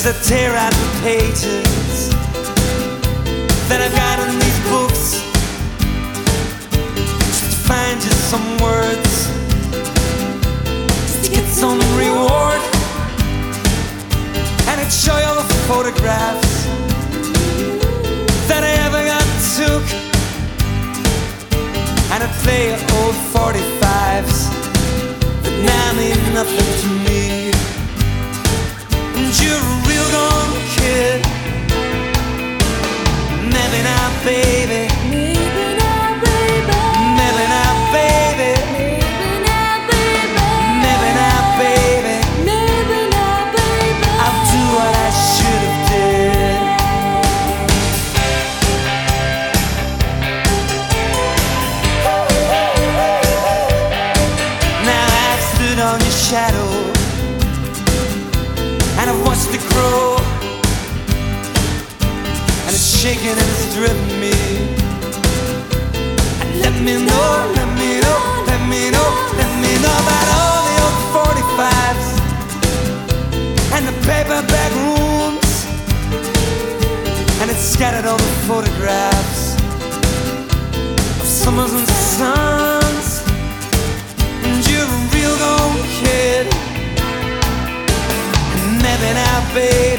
As I tear out the pages that I've got in these books, just to find just some words, just to get some reward, and I'd show you all the photographs that I ever got took, and I'd play old 45s that now mean nothing to me. And you're a real gone kid. Maybe not, baby. Maybe not, baby. Maybe not, baby. Maybe not, baby. Maybe not, baby. Maybe not, baby. I'll do what I should have did. Now I've stood on your shadow, and I've watched it grow, and it's shaking and it's driven me. And let me know, let me know, let me know, let me know about all the old 45s and the paperback rooms, and it's scattered all the photographs of summers and suns. And you're a real gone kid. Maybe now, baby.